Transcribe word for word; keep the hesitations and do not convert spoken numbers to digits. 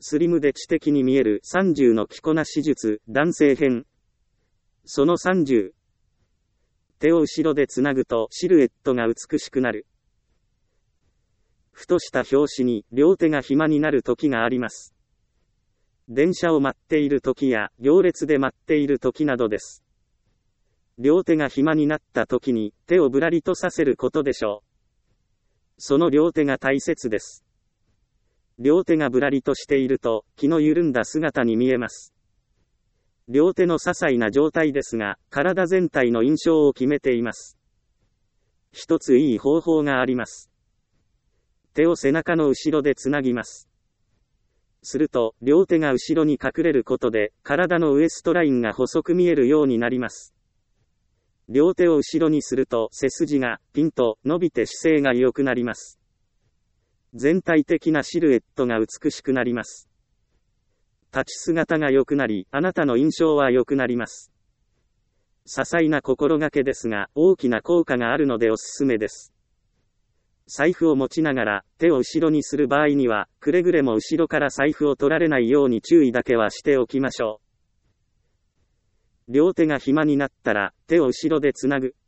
スリムで知的に見えるさんじゅうの着こなし術、男性編。そのさんじゅう。手を後ろでつなぐとシルエットが美しくなる。ふとした拍子に両手が暇になる時があります。電車を待っている時や行列で待っている時などです。両手が暇になった時に手をぶらりとさせることでしょう。その両手が大切です。両手がぶらりとしていると気の緩んだ姿に見えます。両手の些細な状態ですが、体全体の印象を決めています。一ついい方法があります。手を背中の後ろでつなぎます。すると、両手が後ろに隠れることで、体のウエストラインが細く見えるようになります。両手を後ろにすると、背筋がピンと伸びて姿勢が良くなります。全体的なシルエットが美しくなります。立ち姿が良くなり、あなたの印象は良くなります。些細な心がけですが、大きな効果があるのでおすすめです。財布を持ちながら、手を後ろにする場合には、くれぐれも後ろから財布を取られないように注意だけはしておきましょう。両手が暇になったら、手を後ろでつなぐ。